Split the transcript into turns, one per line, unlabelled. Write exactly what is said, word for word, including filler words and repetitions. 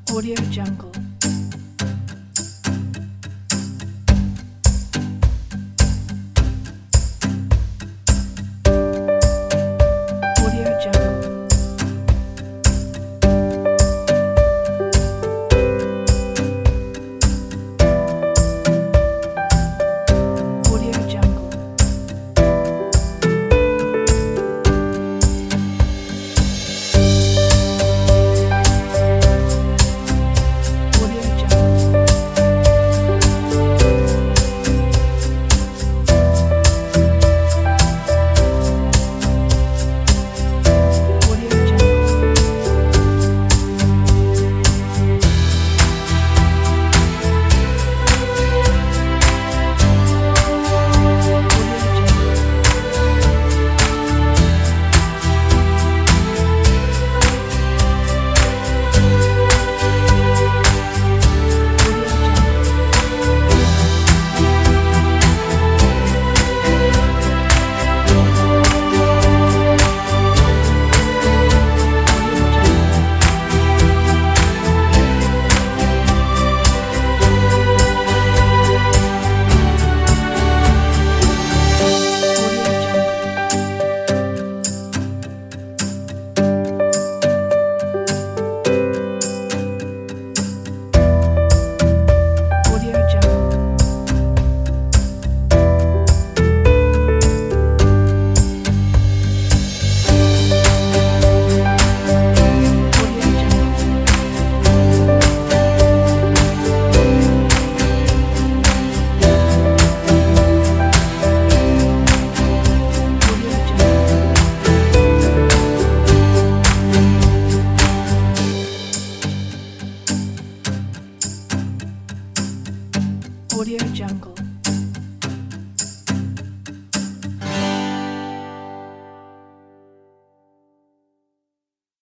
Audio Jungle. Audio Jungle. Audio Jungle. Audio Jungle. Audio Jungle. Audio Jungle. Audio Jungle. Audio Jungle. Audio Jungle. Audio Jungle. Audio Jungle. Audio Jungle. Audio Jungle.